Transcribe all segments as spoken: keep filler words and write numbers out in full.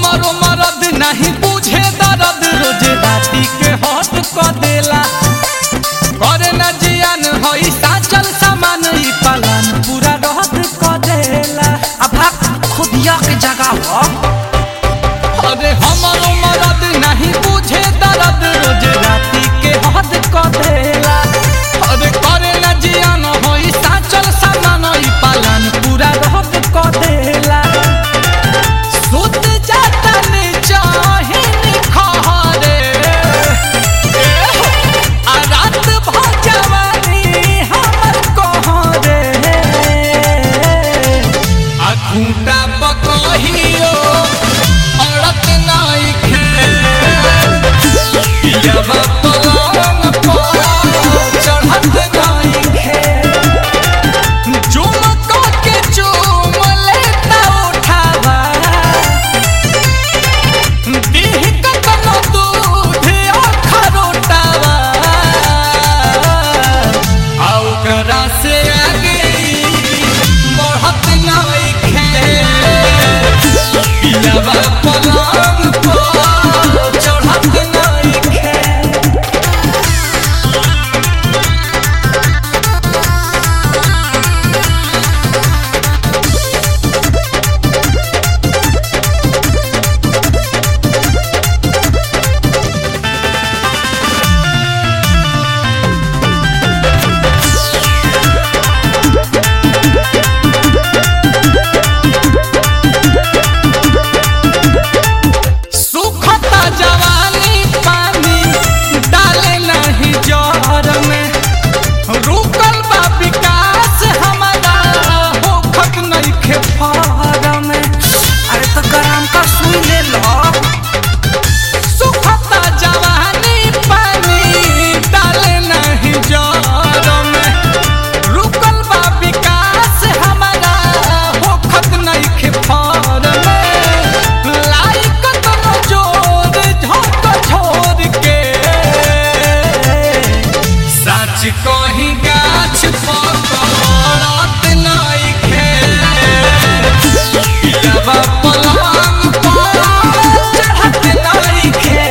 हमारो मरद नहीं बुझे दर्द रोज राती के हट क देला करे न जियान हई साचल सामान ई पालन पूरा रहत क देला अब खुदिया के जगह हो अरे हमारो मरद नहीं बुझे दर्द रोज राती के हट क देला अरे करे न जियान हई साचल सामान ई पालन पूरा रहत क देला सुत जाता ने चाहे निखारे आ रात भ जवानी हमर कहरे आ खूंटा पकहियो औरत नाई खे पियावा पलंग पर चढ़त नाई खे झुमका के चूम लेता उठावा देह कतनो दूध अखरोटावा आ ओकरा से आगे बढ़त नाई खे पियावा पलंग पर चढ़त नाई खे सुखता जवानी पानी डाले नहीं जहर में रुकल बा विकास हमारा होखत नहीं खे फहर में अरे तो गरम का सुई ले लो सुखता जवानी पानी डाले नहीं जहर में रुकल बा विकास हमारा होखत नहीं खे फहर में लाइक तनो जोर झोंक छोड़ के सच कहीं गाछ पकड़त नाई खे पियावा पलंग पर चढ़त नाई खे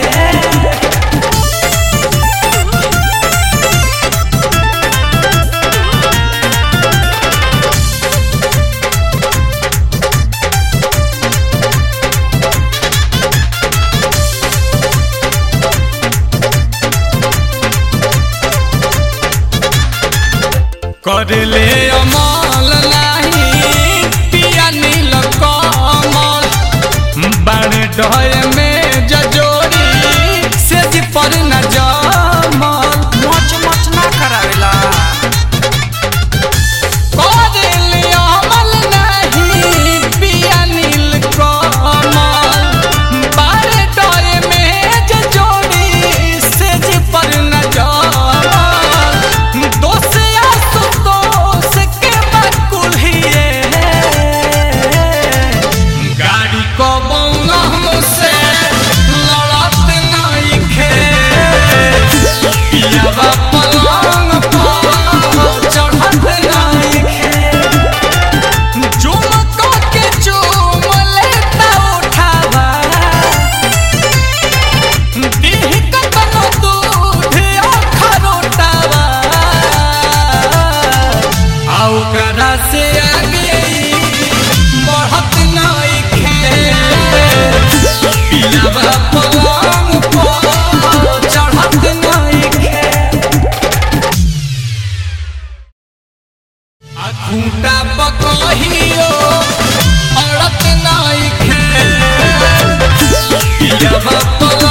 कर ले अमल नहीं पिया नील कमल बड़ डय में जजोरी से जी पर न जमल मच मच ना करावेला कर ले अमल नहीं पिया नील कमल बड़ डय में जजोरी से जी पर न जमल दोस्त दोस्त के बकुलिए गाड़ी को बौना मुझसे लड़त नहीं खे पियावा पलंग पर चढ़त नहीं खे झुमका के चूम लेता उठावा देह कतनो दूध अखरोटावा आ ओकरा से आगे बढ़त नाई खे पियावा पलंग पर चढ़त नाई खे आ खूंटा पकहियो औरत नाई खे पियावा पलंग